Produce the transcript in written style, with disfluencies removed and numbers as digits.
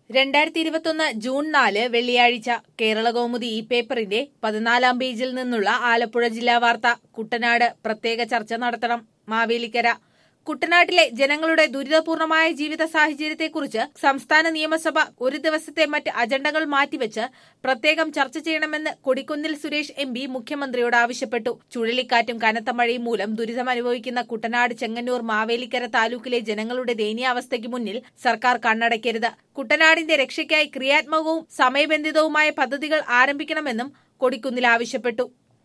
2021 June 4 വെള്ളിയാഴ്ച കേരളകൗമുദി ഈ പേപ്പറിന്റെ 14 പേജിൽ നിന്നുള്ള ആലപ്പുഴ ജില്ലാ വാർത്ത. കുട്ടനാട് പ്രത്യേക ചർച്ച നടത്തണം. മാവേലിക്കര. കുട്ടനാട്ടിലെ ജനങ്ങളുടെ ദുരിതപൂർണമായ ജീവിത സാഹചര്യത്തെക്കുറിച്ച് സംസ്ഥാന നിയമസഭ ഒരു ദിവസത്തെ മറ്റ് അജണ്ടകൾ മാറ്റിവെച്ച് പ്രത്യേകം ചർച്ച ചെയ്യണമെന്ന് കൊടിക്കുന്നിൽ സുരേഷ് എം പി മുഖ്യമന്ത്രിയോട് ആവശ്യപ്പെട്ടു. ചുഴലിക്കാറ്റും കനത്ത മഴയും മൂലം ദുരിതമനുഭവിക്കുന്ന കുട്ടനാട്, ചെങ്ങന്നൂർ, മാവേലിക്കര താലൂക്കിലെ ജനങ്ങളുടെ ദയനീയാവസ്ഥയ്ക്ക് മുന്നിൽ സർക്കാർ കണ്ണടയ്ക്കരുത്. കുട്ടനാടിന്റെ രക്ഷയ്ക്കായി ക്രിയാത്മകവും സമയബന്ധിതവുമായ പദ്ധതികൾ ആരംഭിക്കണമെന്നും കൊടിക്കുന്നിൽ ആവശ്യപ്പെട്ടു.